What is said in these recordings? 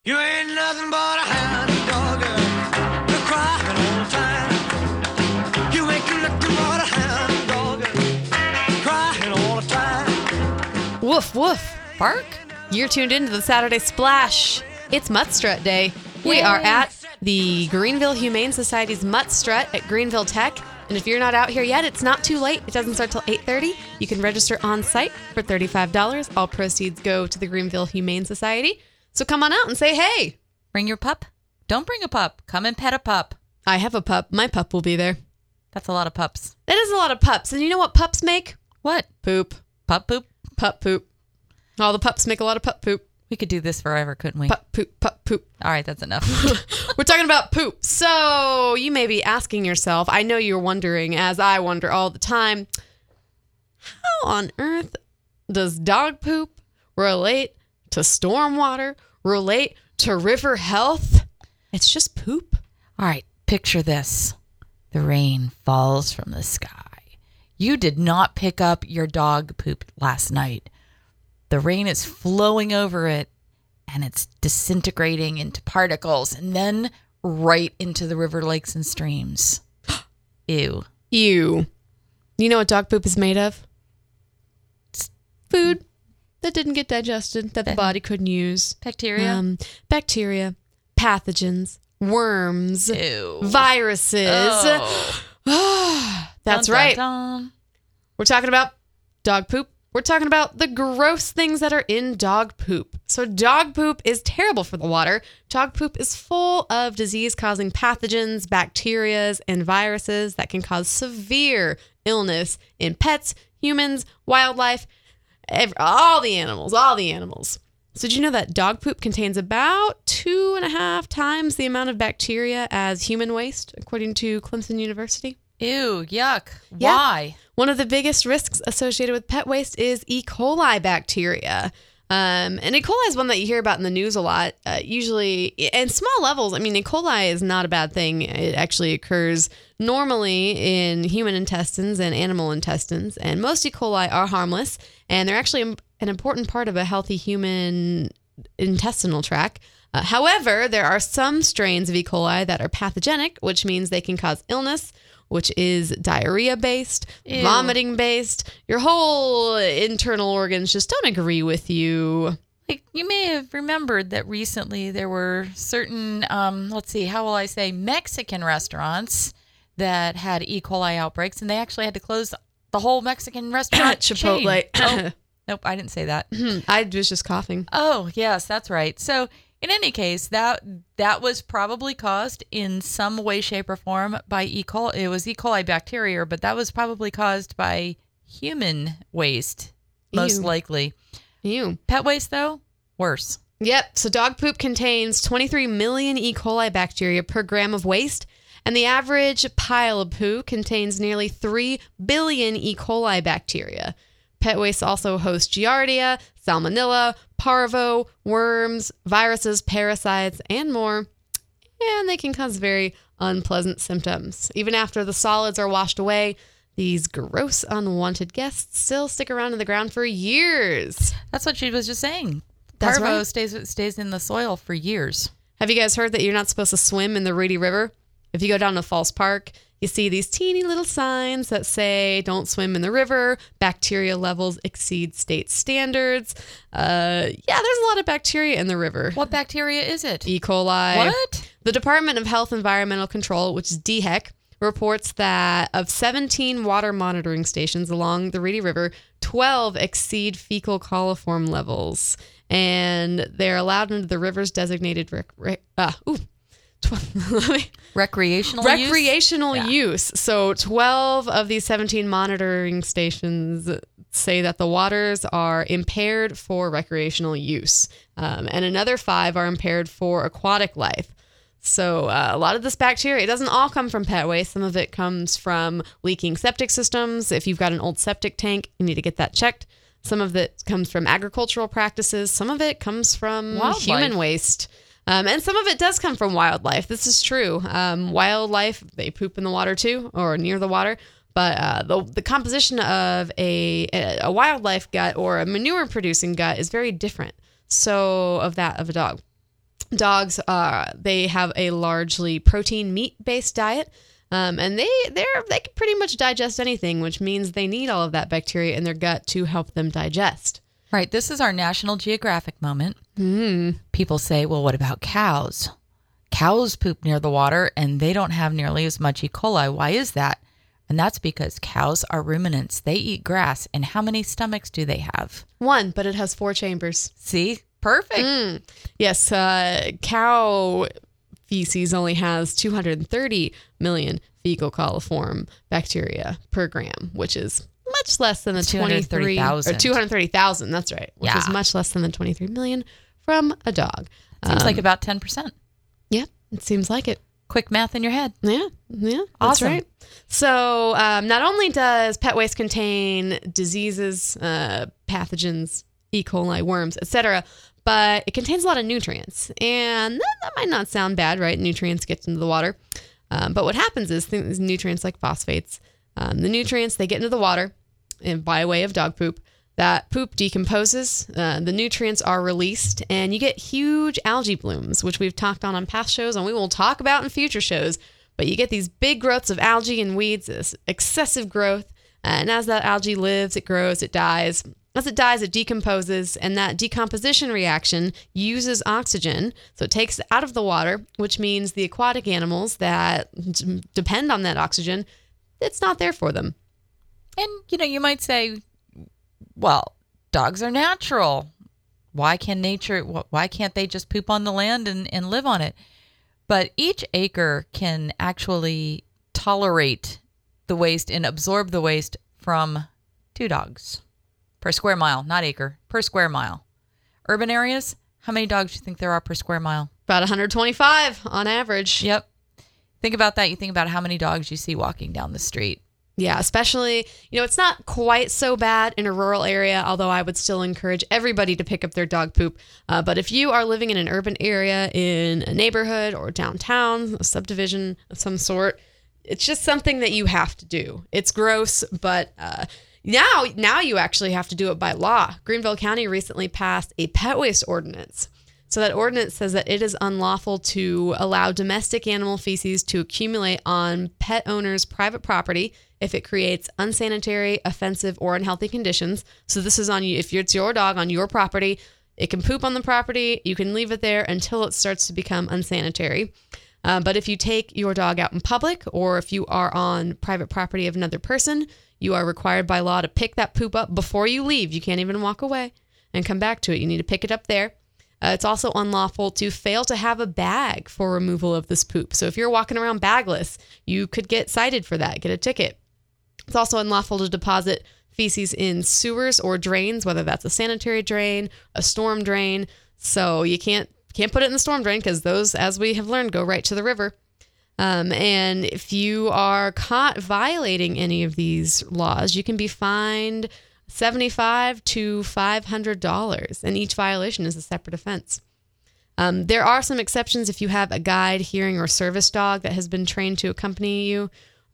You ain't nothing but a hound dog. You're crying all the time. You ain't nothing but a hound dog. Crying all the time. Woof, woof. Bark. You're tuned into the Saturday Splash. It's Mutt Strut Day. We are at the Greenville Humane Society's Mutt Strut at Greenville Tech. And if you're not out here yet, it's not too late. It doesn't start till 8:30. You can register on site for $35. All proceeds go to the Greenville Humane Society. So come on out and say hey. Bring your pup. Don't bring a pup. Come and pet a pup. I have a pup. My pup will be there. That's a lot of pups. That is a lot of pups. And you know what pups make? What? Poop. Pup poop? Pup poop. All the pups make a lot of pup poop. We could do this forever, couldn't we? Pup poop, pup poop. All right, that's enough. We're talking about poop. So you may be asking yourself, I know you're wondering, as I wonder all the time, how on earth does dog poop relate to stormwater, relate to river health? It's just poop. All right, picture this. The rain falls from the sky. You did not pick up your dog poop last night. The rain is flowing over it, and it's disintegrating into particles, and then right into the river, lakes, and streams. Ew. Ew. You know what dog poop is made of? It's food that didn't get digested, that the body couldn't use. Bacteria? Bacteria, pathogens, worms, Ew. viruses. Oh. That's Dun, right. dun, dun. We're talking about dog poop. We're talking about the gross things that are in dog poop. So dog poop is terrible for the water. Dog poop is full of disease-causing pathogens, bacteria, and viruses that can cause severe illness in pets, humans, wildlife, all the animals. So did you know that dog poop contains about 2.5 times the amount of bacteria as human waste, according to Clemson University? Ew, yuck. Yeah. Why? One of the biggest risks associated with pet waste is E. coli bacteria. And E. coli is one that you hear about in the news a lot, usually in small levels. I mean, E. coli is not a bad thing. It actually occurs normally in human intestines and animal intestines. And most E. coli are harmless, and they're actually an important part of a healthy human intestinal tract. However, there are some strains of E. coli that are pathogenic, which means they can cause illness, which is diarrhea-based, Ew. vomiting-based. Your whole internal organs just don't agree with you. Like, you may have remembered that recently there were certain, Mexican restaurants that had E. coli outbreaks, and they actually had to close the whole Mexican restaurant Chipotle. chain. Oh, nope, I didn't say that. I was just coughing. Oh, yes, that's right. So, in any case, that was probably caused in some way, shape, or form by E. coli. It was E. coli bacteria, but that was probably caused by human waste, most Ew. likely. Ew. Pet waste, though, worse. Yep. So dog poop contains 23 million E. coli bacteria per gram of waste, and the average pile of poo contains nearly 3 billion E. coli bacteria. Pet waste also hosts Giardia, Salmonella, Parvo, worms, viruses, parasites, and more. And they can cause very unpleasant symptoms. Even after the solids are washed away, these gross, unwanted guests still stick around in the ground for years. That's what she was just saying. That's Parvo right. stays in the soil for years. Have you guys heard that you're not supposed to swim in the Reedy River? If you go down to Falls Park, you see these teeny little signs that say, don't swim in the river, bacteria levels exceed state standards. There's a lot of bacteria in the river. What bacteria is it? E. coli. What? The Department of Health and Environmental Control, which is DHEC, reports that of 17 water monitoring stations along the Reedy River, 12 exceed fecal coliform levels. And they're allowed into the river's designated recreational use. So 12 of these 17 monitoring stations say that the waters are impaired for recreational use. And another 5 are impaired for aquatic life. So a lot of this bacteria, it doesn't all come from pet waste. Some of it comes from leaking septic systems. If you've got an old septic tank, you need to get that checked. Some of it comes from agricultural practices. Some of it comes from human waste. And some of it does come from wildlife. This is true. Wildlife, they poop in the water too, or near the water. But the composition of a wildlife gut or a manure-producing gut is very different. So of that of a dog. Dogs, they have a largely protein meat-based diet, and they can pretty much digest anything, which means they need all of that bacteria in their gut to help them digest. Right. This is our National Geographic moment. People say, well, what about cows? Cows poop near the water and they don't have nearly as much E. coli. Why is that? And that's because cows are ruminants. They eat grass. And how many stomachs do they have? 1, but it has 4 chambers. See? Perfect. Yes, cow feces only has 230 million fecal coliform bacteria per gram, which is much less than the 230,000. 230,000. That's right. Which is much less than the 23 million from a dog. Seems like about 10%. Yeah, it seems like it. Quick math in your head. Yeah, that's Awesome. right. So not only does pet waste contain diseases, pathogens, E. coli, worms, etc., but it contains a lot of nutrients. And that might not sound bad, right? Nutrients get into the water. But what happens is these nutrients like phosphates, the nutrients, they get into the water and by way of dog poop. That poop decomposes, the nutrients are released, and you get huge algae blooms, which we've talked on past shows, and we will talk about in future shows. But you get these big growths of algae and weeds, this excessive growth, and as that algae lives, it grows, it dies. As it dies, it decomposes, and that decomposition reaction uses oxygen, so it takes it out of the water, which means the aquatic animals that depend on that oxygen, it's not there for them. And, you might say, well, dogs are natural. Why can't they just poop on the land and live on it? But each acre can actually tolerate the waste and absorb the waste from 2 dogs per square mile, not acre, per square mile. Urban areas, how many dogs do you think there are per square mile? About 125 on average. Yep. Think about that. You think about how many dogs you see walking down the street. Yeah, especially, it's not quite so bad in a rural area, although I would still encourage everybody to pick up their dog poop. But if you are living in an urban area, in a neighborhood or downtown, a subdivision of some sort, it's just something that you have to do. It's gross, but now you actually have to do it by law. Greenville County recently passed a pet waste ordinance. So that ordinance says that it is unlawful to allow domestic animal feces to accumulate on pet owners' private property if it creates unsanitary, offensive, or unhealthy conditions. So this is on you. If it's your dog on your property, it can poop on the property. You can leave it there until it starts to become unsanitary. But if you take your dog out in public, or if you are on private property of another person, you are required by law to pick that poop up before you leave. You can't even walk away and come back to it. You need to pick it up there. It's also unlawful to fail to have a bag for removal of this poop. So if you're walking around bagless, you could get cited for that, get a ticket. It's also unlawful to deposit feces in sewers or drains, whether that's a sanitary drain, a storm drain. So you can't put it in the storm drain because those, as we have learned, go right to the river. And if you are caught violating any of these laws, you can be fined $75 to $500, and each violation is a separate offense. There are some exceptions if you have a guide, hearing, or service dog that has been trained to accompany you.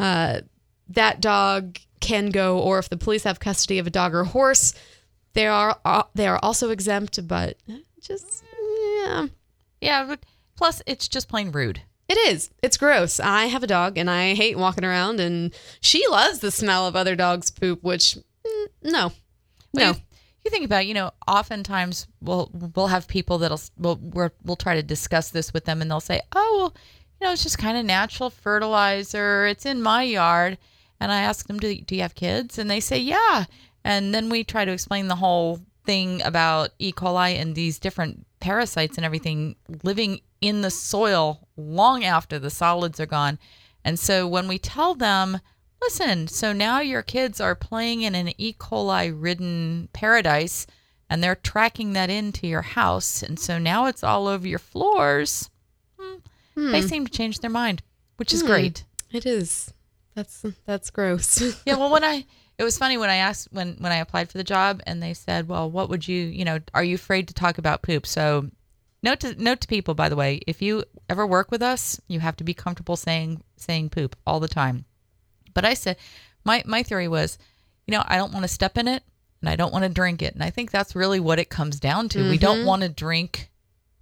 That dog can go, or if the police have custody of a dog or horse, they are also exempt, but just, yeah. Yeah, but plus it's just plain rude. It is. It's gross. I have a dog, and I hate walking around, and she loves the smell of other dogs' poop, which... No. You think about it, oftentimes we'll have people we'll try to discuss this with them, and they'll say, oh, well, it's just kind of natural fertilizer. It's in my yard. And I ask them, do you have kids? And they say, yeah. And then we try to explain the whole thing about E. coli and these different parasites and everything living in the soil long after the solids are gone. And so when we tell them, listen, so now your kids are playing in an E. coli-ridden paradise, and they're tracking that into your house, and so now it's all over your floors. They seem to change their mind, which is great. It is. That's gross. Yeah, well, it was funny when I asked, when I applied for the job, and they said, well, what would you, are you afraid to talk about poop? So note to people, by the way, if you ever work with us, you have to be comfortable saying poop all the time. But I said, my theory was, I don't want to step in it, and I don't want to drink it. And I think that's really what it comes down to. We don't want to drink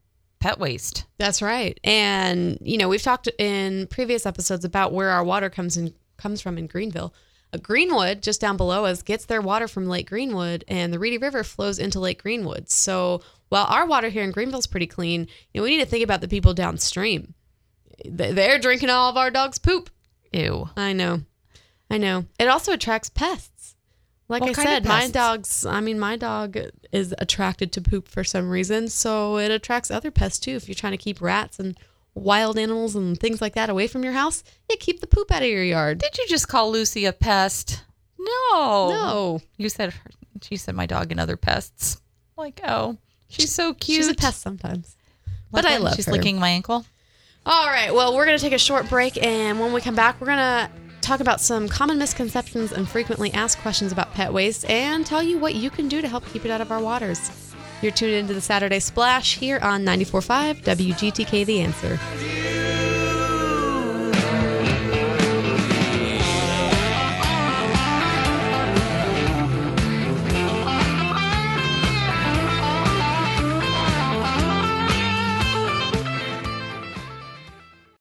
pet waste. That's right. And, we've talked in previous episodes about where our water comes from in Greenville. Greenwood, just down below us, gets their water from Lake Greenwood, and the Reedy River flows into Lake Greenwood. So while our water here in Greenville is pretty clean, we need to think about the people downstream. They're drinking all of our dog's poop. Ew. I know. It also attracts pests. Like What I kind of said, pests? my dog is attracted to poop for some reason, so it attracts other pests too. If you're trying to keep rats and wild animals and things like that away from your house, keep the poop out of your yard. Did you just call Lucy a pest? No. No. She said my dog and other pests. Like, oh, she's so cute. She's a pest sometimes. But I love She's her. licking my ankle. All right. Well, we're going to take a short break, and when we come back, we're going to talk about some common misconceptions and frequently asked questions about pet waste and tell you what you can do to help keep it out of our waters. You're tuned into the Saturday Splash here on 94.5 WGTK The Answer.